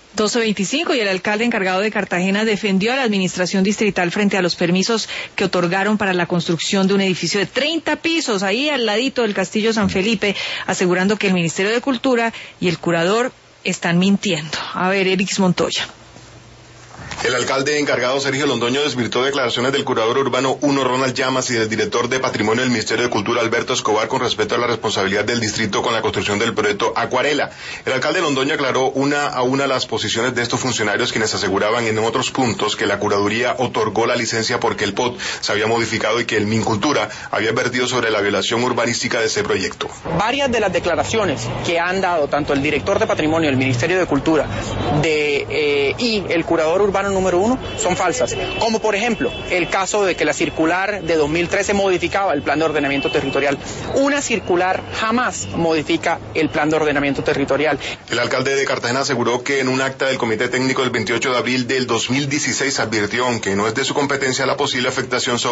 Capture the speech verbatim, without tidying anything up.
doce veinticinco y el alcalde encargado de Cartagena defendió a la administración distrital frente a los permisos que otorgaron para la construcción de un edificio de treinta pisos ahí al ladito del Castillo San Felipe, asegurando que el Ministerio de Cultura y el curador están mintiendo. A ver, Erix Montoya. El alcalde encargado Sergio Londoño desvirtuó declaraciones del curador urbano uno Ronald Llamas y del director de Patrimonio del Ministerio de Cultura Alberto Escobar con respecto a la responsabilidad del distrito con la construcción del proyecto Acuarela. El alcalde Londoño aclaró una a una las posiciones de estos funcionarios, quienes aseguraban en otros puntos que la curaduría otorgó la licencia porque el P O T se había modificado y que el Mincultura había advertido sobre la violación urbanística de ese proyecto. Varias de las declaraciones que han dado tanto el director de Patrimonio del Ministerio de Cultura de, eh, y el curador urbano número uno son falsas, como por ejemplo el caso de que la circular de dos mil trece modificaba el plan de ordenamiento territorial. Una circular jamás modifica el plan de ordenamiento territorial. El alcalde de Cartagena aseguró que en un acta del Comité Técnico del veintiocho de abril del dos mil dieciséis advirtió que no es de su competencia la posible afectación sobre